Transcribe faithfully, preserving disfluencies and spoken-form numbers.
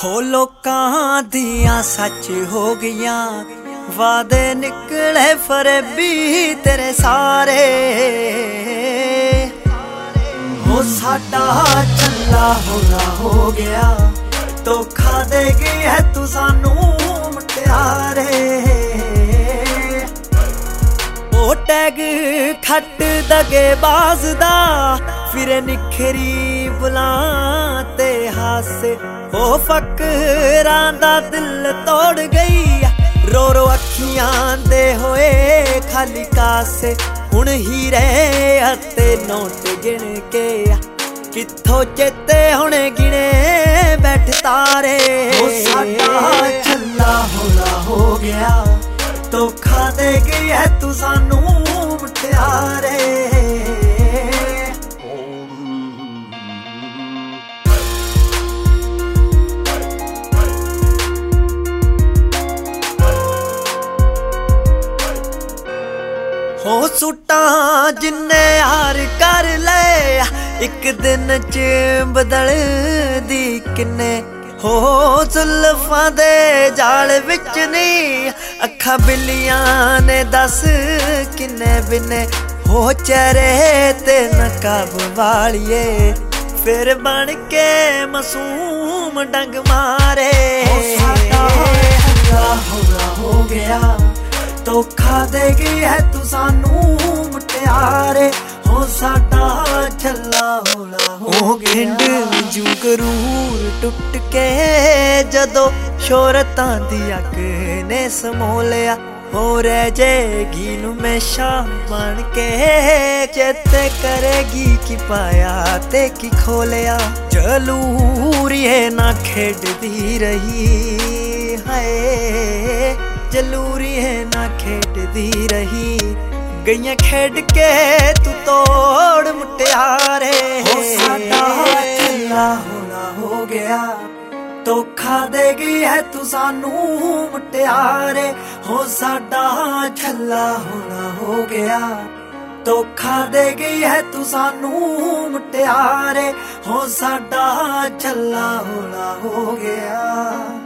हो लोकां दियां सच हो गईयां, वादे निकले फरेबी तेरे सारे। हो साडा चला होला हो गया, धोखा दे गई है तू सानू मुटियारे। ओ टैग खट दगे बाज दा, फिर निखरी बुलां ते हासे। ओ फकरां दा दिल तोड़ गई, रो रो अखियां दे होए खाली कासे। हुण हीरे अते नोट गिण के कित्थों चेते हुणे गिणे बैठ तारे। ओ साडा चला होला हो गया, धोखा दे गई है तू सानू मुटियारे। हो सूटां जिन्ने यार कर ले, एक दिन च बदल दी किन्ने। हो जुल्फां दे जाल विच नी, अखां बिल्लियां ने दस किन्ने बिन्ने। हो चेहरे ते नकाब वालिए, फिर बन के मासूम डंग मारे। होला हो गया, धोखा दे गई है तू सानू मुटियारे। हो साडा छला होला हो गिंड जू गरूर टुट के, जदों शोहरतां दी अग ने समो लिया। हो रह जाएगी हमेशा बन के, चेते करेगी की पाया ते की खोलिया। जलूरिए ना खेडदी रही है, जलूरी है ना खेडदी रही। गईयां खेड के तू तोड़ मुटियारे। हो साडा चला होला हो गया, धोखा दे गई है तू सानू मुटियारे। हो साडा छला होला हो गया, धोखा दे गई है तू सानू मुटियारे। हो साडा छला होला हो गया।